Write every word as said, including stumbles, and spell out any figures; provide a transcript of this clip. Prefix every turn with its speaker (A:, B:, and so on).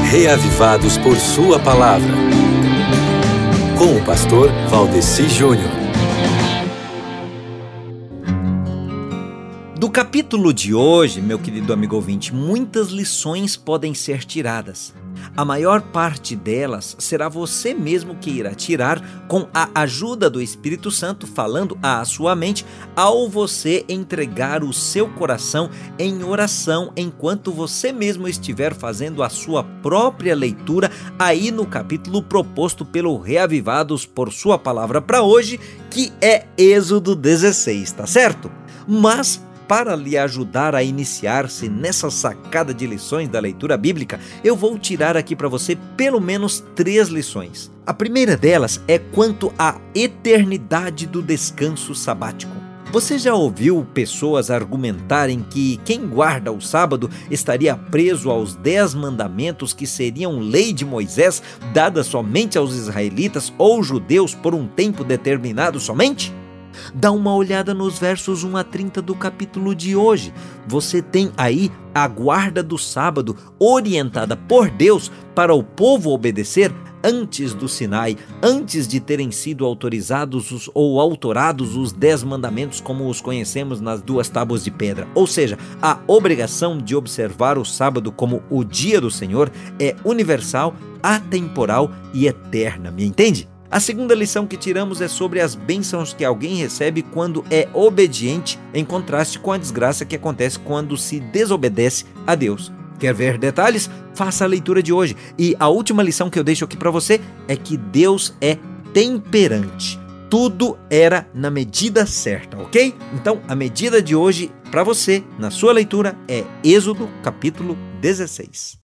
A: Reavivados por Sua Palavra, com o pastor Valdeci Júnior.
B: Do capítulo de hoje, meu querido amigo ouvinte, muitas lições podem ser tiradas. A maior parte delas será você mesmo que irá tirar com a ajuda do Espírito Santo falando à sua mente ao você entregar o seu coração em oração enquanto você mesmo estiver fazendo a sua própria leitura aí no capítulo proposto pelo Reavivados por Sua Palavra para hoje, que é Êxodo dezesseis, tá certo? Mas para lhe ajudar a iniciar-se nessa sacada de lições da leitura bíblica, eu vou tirar aqui para você pelo menos três lições. A primeira delas é quanto à eternidade do descanso sabático. Você já ouviu pessoas argumentarem que quem guarda o sábado estaria preso aos dez mandamentos que seriam lei de Moisés, dada somente aos israelitas ou judeus por um tempo determinado somente? Dá uma olhada nos versos um a trinta do capítulo de hoje. Você tem aí a guarda do sábado orientada por Deus para o povo obedecer antes do Sinai, antes de terem sido autorizados os, ou autorados os dez mandamentos como os conhecemos nas duas tábuas de pedra. Ou seja, a obrigação de observar o sábado como o dia do Senhor é universal, atemporal e eterna, me entende? A segunda lição que tiramos é sobre as bênçãos que alguém recebe quando é obediente, em contraste com a desgraça que acontece quando se desobedece a Deus. Quer ver detalhes? Faça a leitura de hoje. E a última lição que eu deixo aqui para você é que Deus é temperante. Tudo era na medida certa, ok? Então, a medida de hoje para você, na sua leitura, é Êxodo capítulo dezesseis.